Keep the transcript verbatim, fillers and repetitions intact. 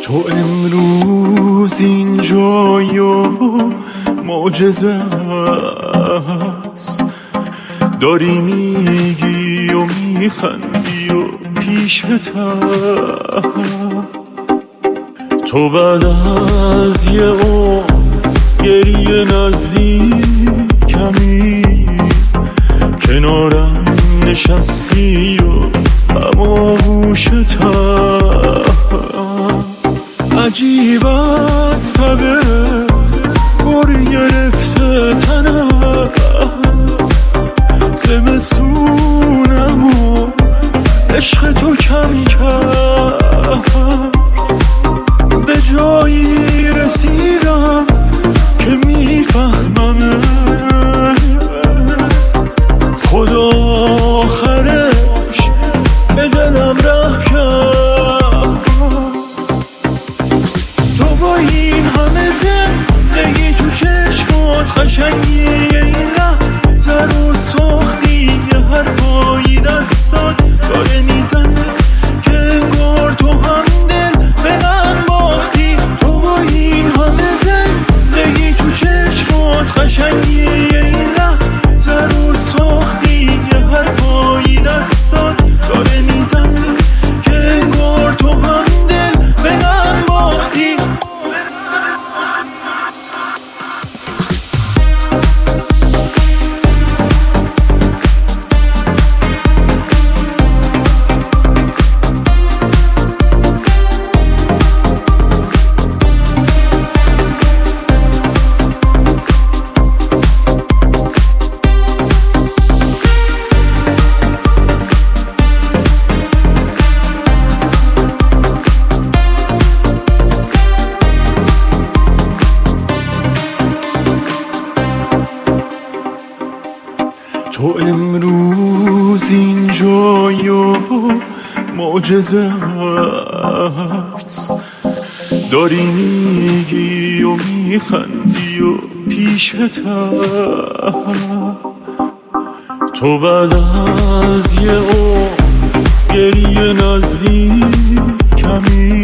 تو امروز اینجایی و معجزه است، داری میگی و میخندی و پیشتم تو بعد از یه عمر گریه نزدیکمی، کنارم نشستی و هماغوشتم. عجیب است طبعت گر گرفته تنم، زمستونم و عشق تو کم کرد، به جایی رسیدم که میفهمم خدا آخرش به دلم ره کرد. تو با این همه زندگی تو چشمات، قشنگی این لحظه رو ساختی، یه حرفایی دستات داره میزنه که انگار تو هم دل به من باختی. تو با این همه زندگی تو چشمات، قشنگی این لحظه رو ساختی، یه حرفایی دستات داره میزنه که انگار تو هم دل به من باختی. تو امروز اینجایی و معجزه است، داری میگی و میخندی و پیشتم تو بعد از یه عمر گریه نزدیکمی،